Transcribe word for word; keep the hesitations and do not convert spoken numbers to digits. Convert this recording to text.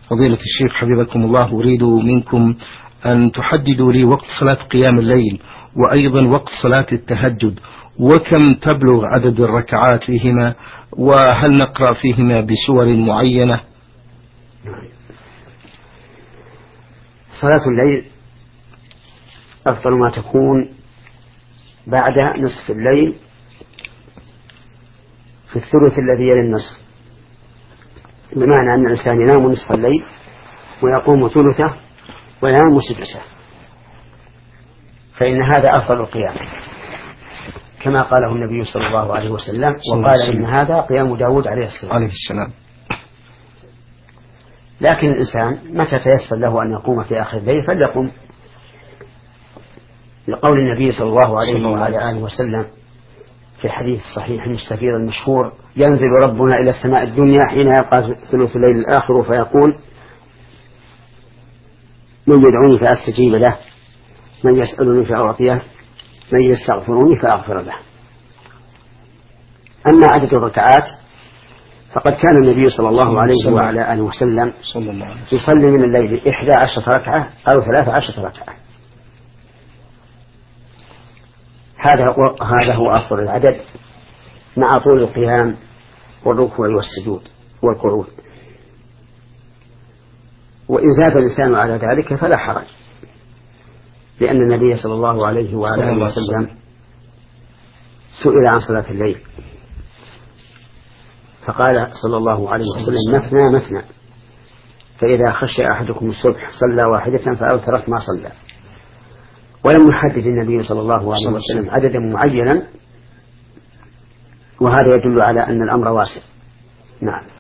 فضيلة الشيخ حفظكم الله، أريد منكم أن تحددوا لي وقت صلاة قيام الليل وأيضا وقت صلاة التهجد، وكم تبلغ عدد الركعات فيهما، وهل نقرأ فيهما بسور معينة؟ صلاة الليل أفضل ما تكون بعد نصف الليل في الثلث الذي يلي النصف، بمعنى أن الإنسان ينام نصف الليل ويقوم ثلثه وينام سدسه، فإن هذا أفضل القيام كما قاله النبي صلى الله عليه وسلم، وقال إن هذا قيام داود عليه السلام. لكن الإنسان متى تيسر له أن يقوم في آخر الليل فليقوم، لقول النبي صلى الله عليه وعلى آله وسلم في حديث صحيح المستفيض المشهور: ينزل ربنا إلى السماء الدنيا حين يبقى ثلث الليل الآخر فيقول: من يدعوني فأستجيب له، من يسألني فأعطيه، من يستغفرني فأغفر له. أما عدد الركعات فقد كان النبي صلى الله عليه وعلى آله وسلم يصلي من الليل إحدى عشرة ركعة أو ثلاث عشرة ركعة، هذا هذا هو أفضل العدد مع طول القيام والركوع والسجود والقعود. وإن زاد الإنسان على ذلك فلا حرج، لأن النبي صلى الله عليه وعلى آله وسلم سئل عن صلاة الليل فقال صلى الله عليه وسلم: مثنى مثنى، فإذا خشي أحدكم الصبح صلى واحدة فأوترت ما صلى. ولم يحدد النبي صلى الله عليه وسلم عددا معينا، وهذا يدل على أن الأمر واسع. نعم.